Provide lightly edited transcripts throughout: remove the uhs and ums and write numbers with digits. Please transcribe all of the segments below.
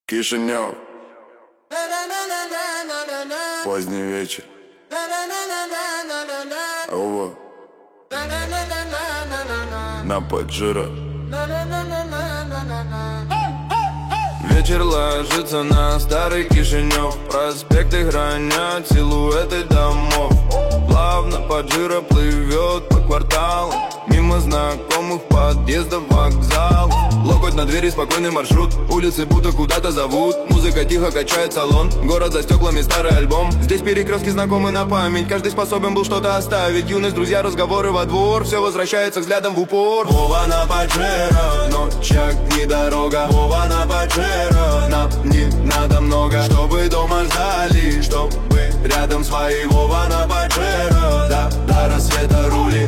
Кишинев. Поздний вечер. Ова. На Паджиро. Вечер ложится на старый Кишинев. Проспекты гранят силуэты домов. Плавно Паджиро плывет по кварталу, мимо знакомых подъездов, вокзал. Локоть на двери, спокойный маршрут. Улицы будто куда-то зовут. Музыка тихо качает салон. Город за стеклами, старый альбом. Здесь перекрестки знакомы на память. Каждый способен был что-то оставить. Юность, друзья, разговоры во двор. Все возвращается взглядом в упор. Вова на Паджиро, ночь, огни, дорога. Вова на Паджиро, нам не надо много, чтобы дома ждали, чтобы рядом свои. Вова на Паджиро, до рассвета рули.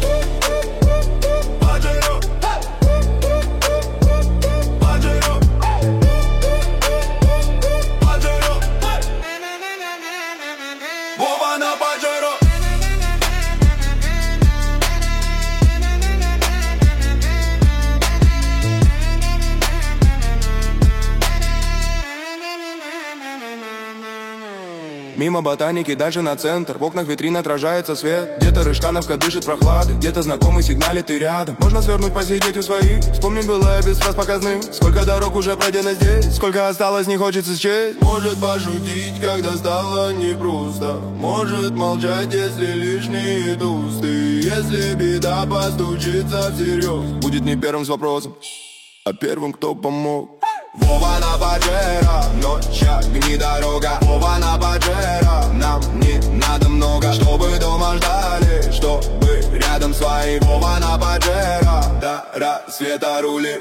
Мимо ботаники, дальше на центр. В окнах витрин отражается свет. Где-то Рыжкановка дышит прохладой, где-то знакомый сигналит, ты рядом. Можно свернуть, посидеть у своих. Вспомнить было без фраз показным. Сколько дорог уже пройдено здесь, сколько осталось, не хочется счесть. Может пошутить, когда стало непросто. Может молчать, если лишние тусты. Если беда постучится всерьез, будет не первым с вопросом, а первым, кто помог. Вова на Паджиро, ночь, огни, дорога. Вова на Паджиро, нам не надо много, чтобы дома ждали, чтобы рядом свои. Вова на Паджиро, до рассвета рули.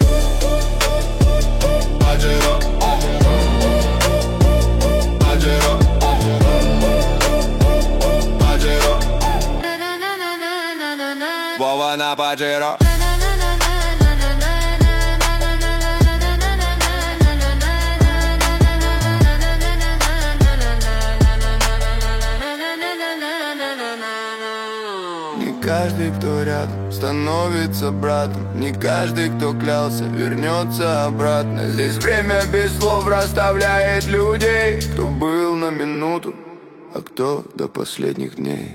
Паджиро, Паджиро, Паджиро. Вова на Паджиро. Каждый, кто рядом, становится братом. Не каждый, кто клялся, вернется обратно. Здесь время без слов расставляет людей. Кто был на минуту, а кто до последних дней.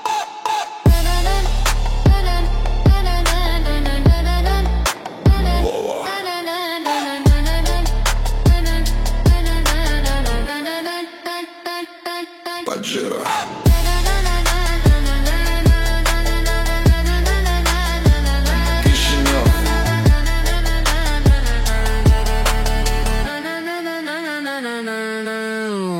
Паджиро. No.